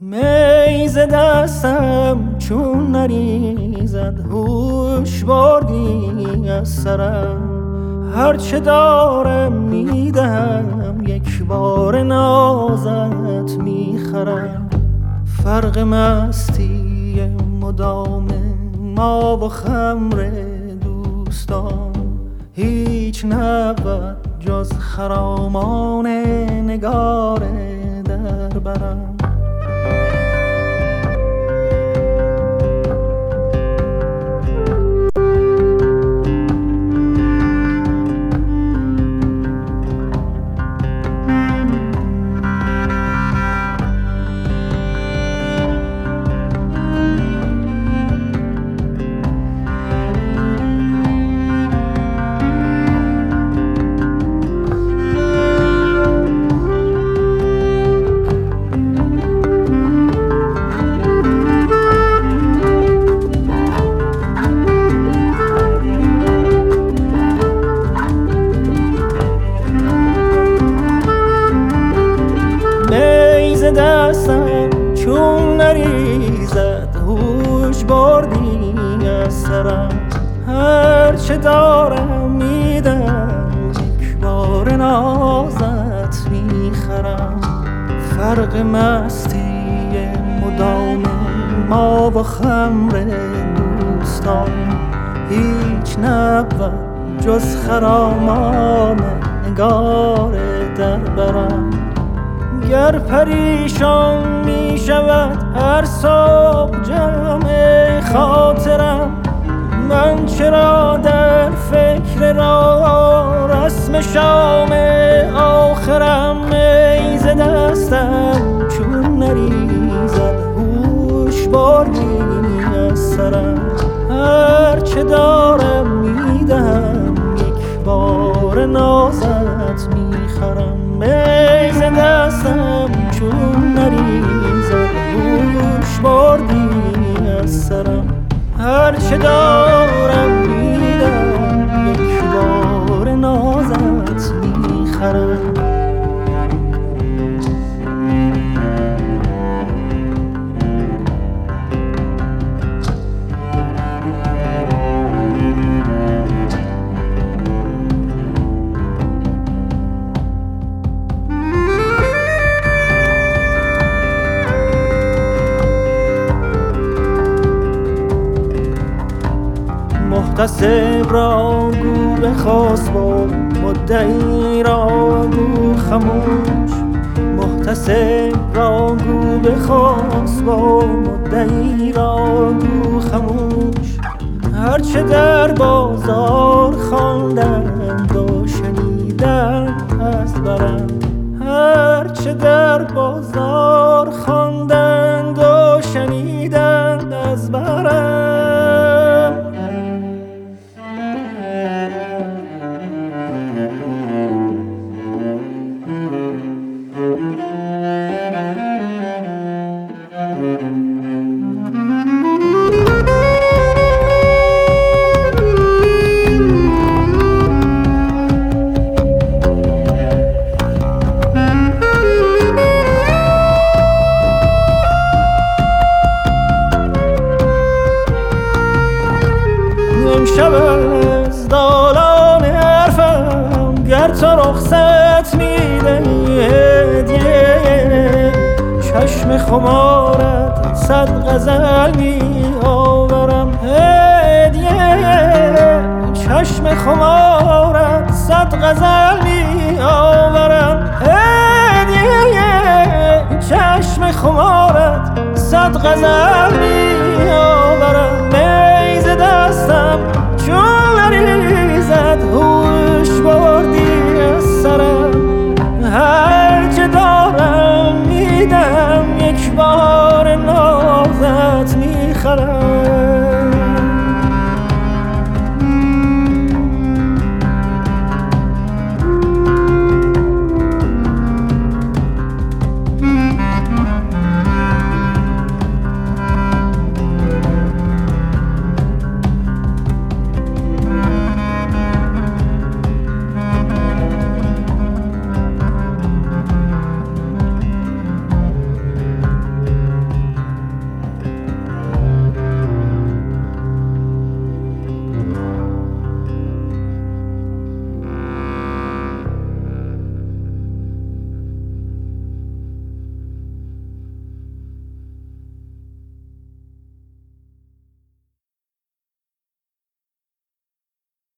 می ز دستم چون نریزد، هوش بردی از سرم. هرچه دارم میدهم، یک بار نازت میخرم. فرق مستی مدام ما و خمر دوستان هیچ نبود جز خرامان نگار در برم. دستم چون نریزد، هوش بردی از سرم. هرچه دارم میدم، یک بار نازت میخرم. فرق مستی مدام ما و خمر دوستان هیچ نبود جز خرامان نگار در برم. گر پریشان می شود هر صبح جمع خاطرم، من چرا در فکر راه رسم شام آخرم. می ز دستم چون نریزد، هوش بردی از سرم. هرچه دارم میدهم، یک بار نازت میخرم. می ز دستم چون نریزد، هوش بردی از سرم. هرچه دارم میدم، یک بار نازت میخرم. محتسب را گو بخسب و مدعی را گو خموش. محتسب را گو بخسب و مدعی را گو خموش. هرچه در بازار خواندند و شنیدند از برم. هرچه در بازار خواندند و شنیدند از برم. امشب از دالان حرفم گر تو رخصت میدهی هدیه، چشم خمارت صد غزل می آورم هدیه. چشم خمارت صد غزل می آورم هدیه. چشم خمارت صد غزل می آورم. می ز دستم چون نریزد، هوش بردی از سرم. هرچه دارم میدم، یک بار نازت میخرم.